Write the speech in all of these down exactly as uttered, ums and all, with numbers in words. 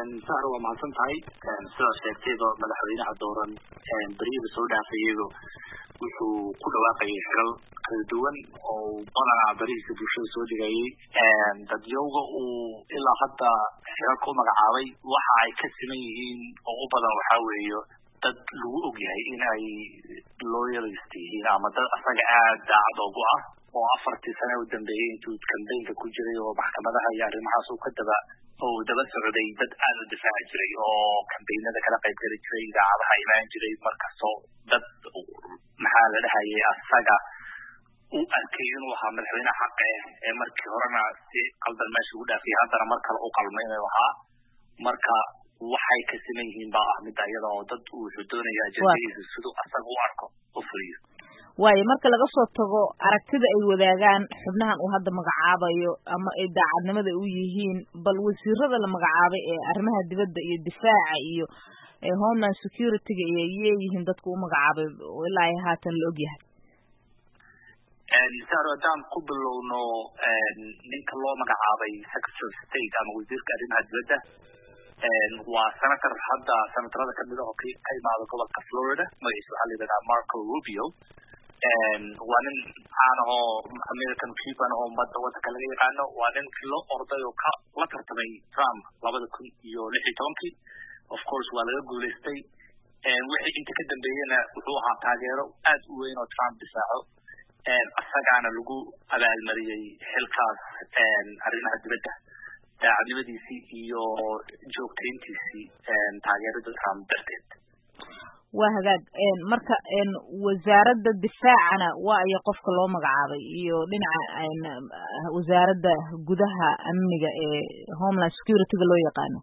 sahar waa mahadsan tahay sidaas sheegtayba madaxweynaha dooran beriyada soo dhaafay iyagoo wuxuu ku dhawaaqayay xilal kala duwan oo badanaa barihiisa bulshada soo dhigayay dadyowga uu ilaa hadda xilalka u magacaabay waxa ay ka siman yihiin oo u badan waxaa weeye dad lagu ogyahay in ay loyalist yihiin ama dad asaga aad daacad ugu ah oo afartii sane u dambeeyey intuu kambeynka ku jiray oo maxkamadaha iyo arrimahaas uu ka daba oo daba socday dad aad u difaaci jiray oo kambeynada kala qayb geli jiray idaacadaha imaan jiray markastoo dad maxaa la dhahayay asaga u arkay inuu ahaa madaxweyne xaqa ah ee markii horena si qaldan meesha ugu dhaafiyay haddana mar kale u qalmay inuu ahaa marka waxay ka siman yihiin baa ah mid ayada oo dad wuxuu doonayaa jadiisa siduu asaga u arko u fuliyo waayo marka laga soo tago aragtida ay wadaagaan xubnahan uu hadda magacaabayo ama ay daacadnimada u yihiin bal wasiirada la magacaabay ee arrimaha dibadda iyo difaaca iyo homeland security-ga iyo yeeyihiin dadku u magacaabay oo ilaa ay haatan la ogyahay saro haddaan ku bilowno ninka loo magacaabay secretary of state ama wasiirka arrimaha dibadda waa senator hadda senatorada kamid ah oo ka imaada gobolka Florida magaciisa waxaa la yidhahdaa Marco Rubio waa nin caan ahoo American Cuban oo ummadda waddanka laga yaqaano waa nin loo orday oo ka la tartamay Trump labada kun iyo lix iyo tobankii of course waa laga guulaystay wixii inta ka dambeeyena wuxuu ahaa taageero aad u weyn oo Trump difaaco asagaana lagu abaalmariyey xilkaas arrimaha dibadda daacadnimadiisii iyo joogtayntiisii taageerada Trump darteed waa hagaag marka wasaaradda difaacana waa ay qofka loo magacaabay iyo dhinaca wasaaradda gudaha amniga ee homeland security-ga loo yaqaano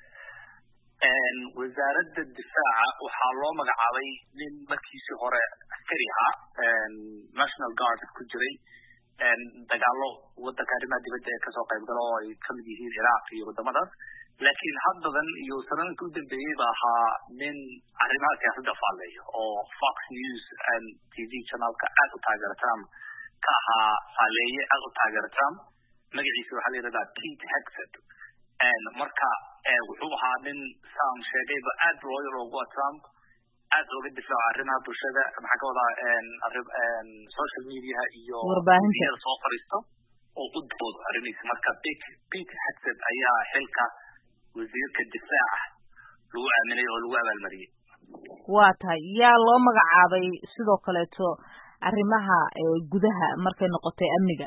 wasaaradda difaaca waxaa loo magacaabay nin markiisii hore askari ahaa national guard ku jiray dagaalo waddanka arrimaha dibadda ee kasoo qayb galo oo ay kamid yihiin Iraq iyo wadamadaas laakiin haddadan iyo sanadkii u dambeeyey ba ahaa nin arrimaha siyaasadda faaleeyo oo Fox News and T V channelka aad u taageera Trump ka ahaa faaleeye aad u taageera Trump magaciisa waxaa la yidhahdaa Pete Hegseth marka wuxuu ahaa nin saan sheegayba aad loyal ugu ah Trump aad uga difaaca arrimaha bulshada maxaa ka wadaa social media iyo warbaahinta soo fariisto oo u doodo arrimihiisa marka Pete Hegseth ayaa xilka wasiirka difaaca lagu aaminay oo lagu abaalmariyey waa tahay yaa loo magacaabay sidoo kaleeto arrimaha gudaha markay noqotay amniga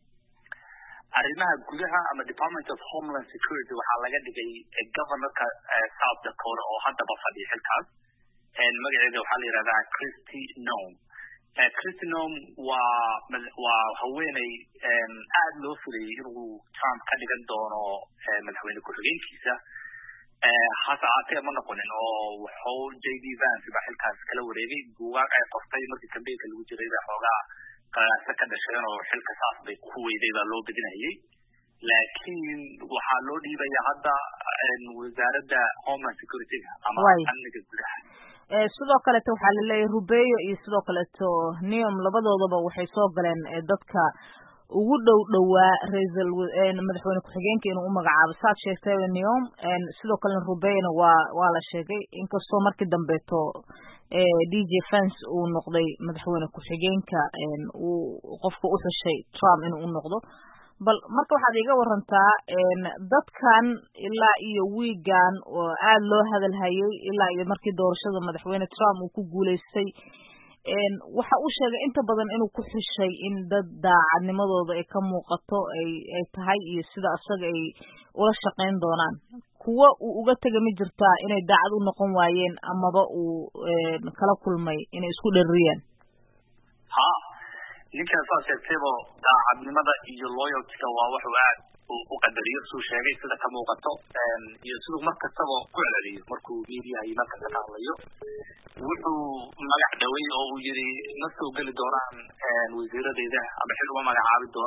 arrimaha gudaha ama Department of Homeland Security waxaa laga dhigay governorka South Dakota oo haddaba fadhiya xilkaas magaceeda waxaa la yidhahdaa Kristi Noem Kristi Noem waa waa haweeney aad loo filayay inuu Trump ka dhigan doono madaxweyne ku-xigeenkiisa hase ahaatee ma noqonin oo wuxuu J D Vance baa xilkaas kala wareegay buugaag ay qortay markii kambeynka lagu jiray baa xoogaa qaraasa ka dhasheen oo xilka saas bay ku weyday baa loo bedinayay laakiin waxaa loo dhiibaya hadda wasaaradda Homeland Security-ga ama amniga gudaha sidoo kaleeto waxaa la leeyahay Rubio iyo sidoo kaleeto Noem labadoodaba waxay soo galeen dadka ugu dhow dhowaa ra'iisul madaxweyne ku-xigeenka inuu u magacaabo saad sheegtay Noem sidoo kalena Rubio waa waa la sheegay inkastoo markii dambeeto D J Vance uu noqday madaxweyne ku-xigeenka uu qofka u xushay Trump inuu u noqdo bal marka waxaad iga warantaa dadkan ilaa iyo wiigan oo aad loo hadal hayay ilaa iyo markii doorashada madaxweyne Trump uu ku guuleystay waxa uu sheegay inta badan inuu ku xushay in dad daacadnimadooda ay ka muuqato ay ay tahay iyo sida asaga ay ula shaqayn doonaan kuwa uu uga tegay ma jirtaa inay daacad u noqon waayeen amaba uu kala kulmay inay isku dharriyaan ha ninkan soo sheegtayba daacadnimada iyo loyalty-ga waa wax aad u qadariyo suu sheegay sida ka muuqato iyo siduu mar kastaba ku celceliyo markuu media iyo markasta ka hadlayo wuxuu magac dhaway oo uu yidhi ma soo geli doonaan wasiiradeyda ama xil uma magacaabi doono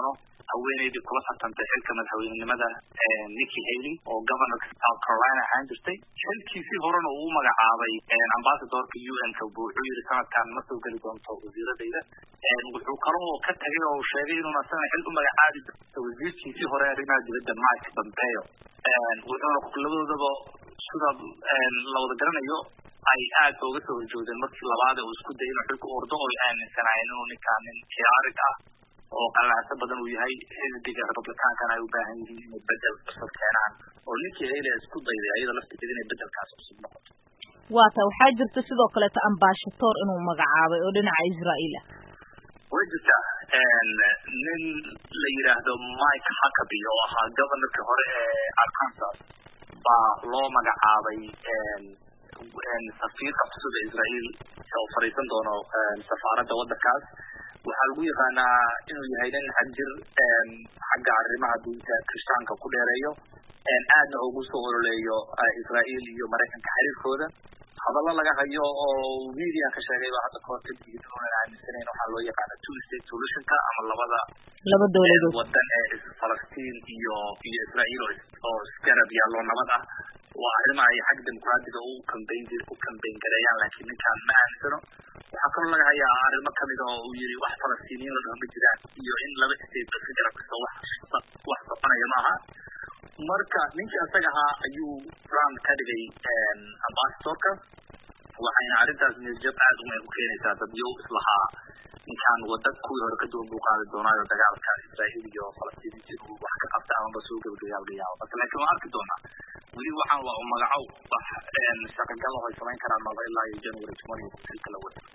haweeneydii kula tartantay xilka madaxweynenimada Nikki Haley oo governorka South Carolina ahaan jirtay xilkiisii horena uu magacaabay ambassadorka U N-ka wuxuu yiri sanadkan ma soo geli doonto wasiiradayda wuxuu kaloo ka tagay oo sheegay inuu asana xil u magacaabi wasiirkiisii hore arrimaha dibadda Mike Pompeo wuxuuna labadoodaba sida la wada garanayo ay aad uga soo horjeedeen markii labaad uu isku dayay inuu xilka ordo oo aaminsanayeen inuu ninkaan nin khiyaarig ah oo qalacsan badan uu yahay xisbiga Republican ay u baahan yihiin inay bedel cusub keenaan oo Nikki Haley isku dayday ayada lafteeda inay bedelkaas cusub noqoto waata waxaa jirta sidoo kale ta ambassador inuu magacaabay oo dhinaca Israa'iil ah wajita nin la yiraahdo Mike Huckabee oo ahaa governorka hore ee Arkansas baa loo magacaabay safiirka cusub ee Israa'iil oo fariisan doono safaaradda waddankaas waxaa lagu yaqaanaa inuu yahay nin xajir xagga arrimaha diinta Kirishtaanka ku dheereeyo aadna ugu soo ololeeyo Israa'iil iyo Mareykanka xiriirkooda hadallo laga hayo oo media ka sheegay waa hadda koorta digidona aaminsaneen waxaa loo yaqaana two state solution-ka ama labada laba dowladood waddan ee Falastiin iyo iyo Israa'iil oo isgarab yaallo nabad ah waa arrimaha ay xag dimuqraadiga u campaign u campaign gareeyaan laakiin ninkaan ma aaminsano waxaa kaloo laga hayaa arrimo kamid oo uu yiri wax Falastiiniyiin la dhama jiraan iyo in laba state ka garab kasoo wax wax soconaya maaha marka ninkii asaga ahaa ayuu Trump ka dhigay ambassadorka waxayna arrintaas niyad aad u weyn u keenaysaa dadyo islahaa ninkaan wadad kuwii hore ka duwan buu qaadi doonaa dagaalka Israa'iil iyo Falastiin inuu wax ka qabta ama soo gabagabeeyaa balse laakiin waan arki doonaa weli waxaan waa magacow wax shaqagal oo ay samayn karaan maba ilaa January twenty xilka la wada